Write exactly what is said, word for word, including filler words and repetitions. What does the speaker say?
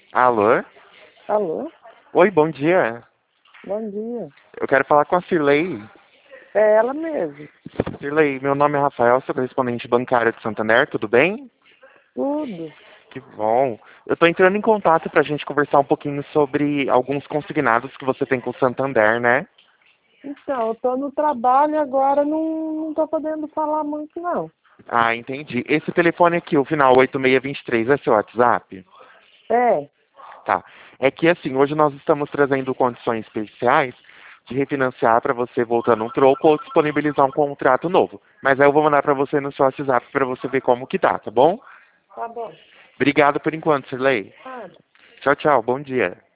Alô? Alô? Oi, bom dia. Bom dia. Eu quero falar com a Cirlei. É ela mesmo. Cirlei, meu nome é Rafael, sou correspondente bancário de Santander, tudo bem? Tudo. Que bom. Eu estou entrando em contato para a gente conversar um pouquinho sobre alguns consignados que você tem com o Santander, né? Então, eu tô no trabalho e agora não, não tô podendo falar muito, não. Ah, entendi. Esse telefone aqui, o final oito seis dois três, é seu WhatsApp? É. Tá. É que assim, hoje nós estamos trazendo condições especiais de refinanciar para você voltando um troco ou disponibilizar um contrato novo. Mas aí eu vou mandar para você no seu WhatsApp para você ver como que tá, tá bom? Tá bom. Obrigado por enquanto, Sirlei. Ah, Tchau, tchau. Bom dia.